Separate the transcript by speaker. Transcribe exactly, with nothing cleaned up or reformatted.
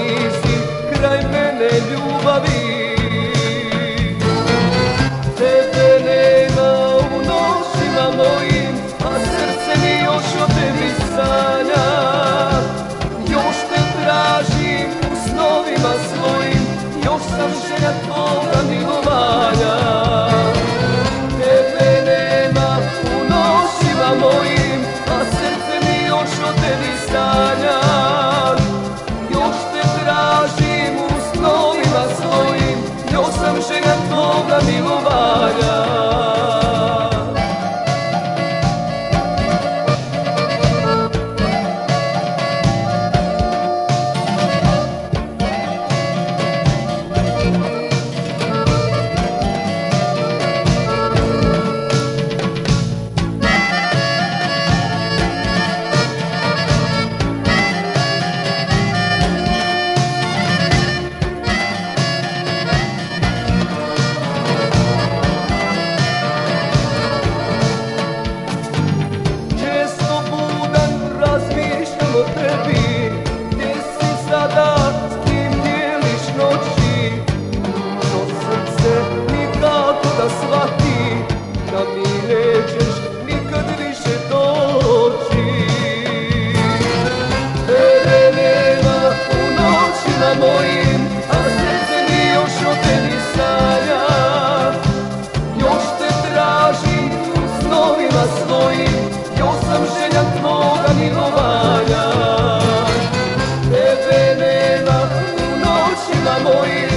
Speaker 1: nisi kraj mene ljubavi. Tebe nema u noćima mojim, a srce mi još o tebi sanja. Još te tražim u snovima svojim, još sam želja tvoga milovanja. Tebe nema u noćima mojim, a srce mi još o tebi sanja. Još te tražim u snovima svojim, još sam želja tvoga milovanja. Gdje si sada, s kim dijeliš noći? To srce nikako da shvati da mi nećeš nikad više doći. Tebe nema u noćima mojim, a srce mi još o tebi sanja. Još te tražim u snovima svojim, još sam želja tvoga milovanja. Tebe nema u noćima mojim,